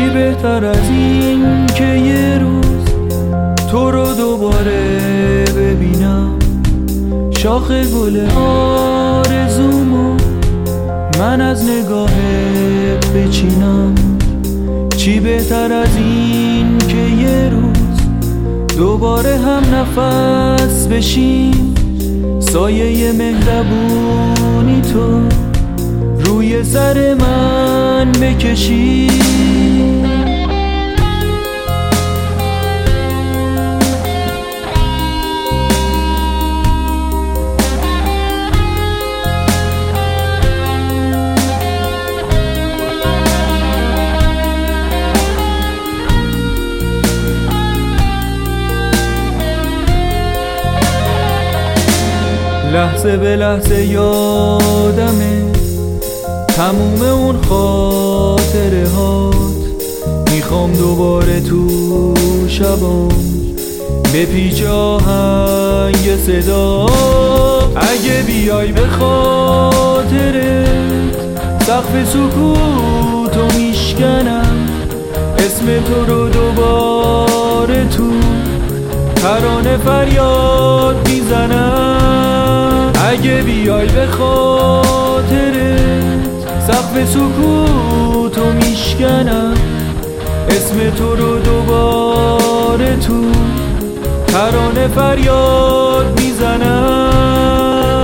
بهتر از این که یه روز تو رو دوباره ببینم، شاخ گل آرزومو من از نگاهت بچینم. چی بهتر از این که یه روز دوباره هم نفس بشیم، سایه مهربونی تو روی سر من بکشی. لحظه به لحظه یادمه تموم اون خاطره هات، میخوام دوباره تو شبام بپیچ آهنگ صدا. اگه بیای به خاطرت سقف سکوتو میشکنم، اسم تو رو دوباره تو ترانه فریاد میزنم. اگه بیای به خاطرت سقف سکوتو میشکنم، اسم تو رو دوباره تو ترانه فریاد میزنم.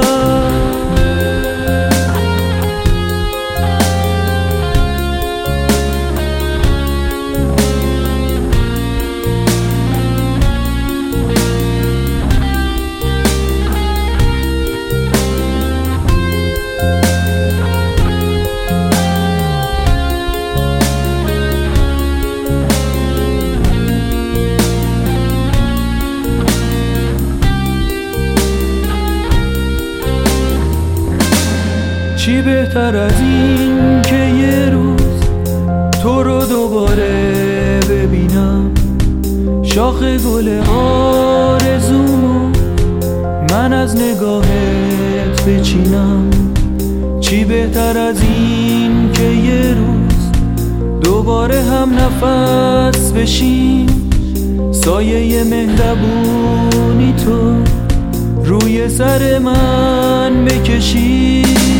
چی بهتر از این که یه روز تو رو دوباره ببینم، شاخ گل آرزومو من از نگاهت بچینم. چی بهتر از این که یه روز دوباره هم نفس بشیم، سایه مهربونی تو روی سر من بکشی.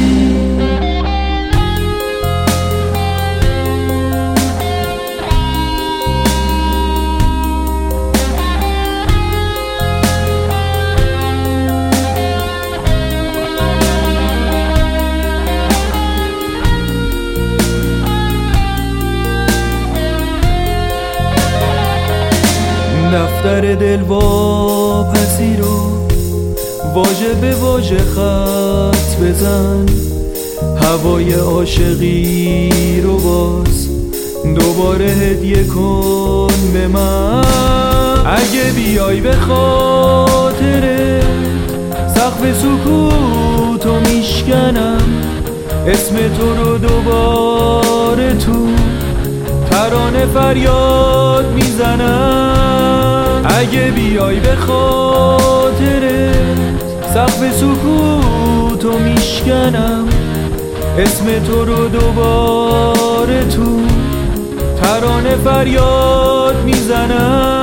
دفتر دل واپسی رو واژه به واژه خط بزن، هوای عاشقی رو باز دوباره هدیه کن به من. اگه بیای به خاطرت سقف سکوتو میشکنم، اسم تو رو دوباره تو ترانه فریاد میزنم. اگه بیای به خاطرت سقف سکوتو میشکنم، اسم تو رو دوباره تو ترانه فریاد میزنم.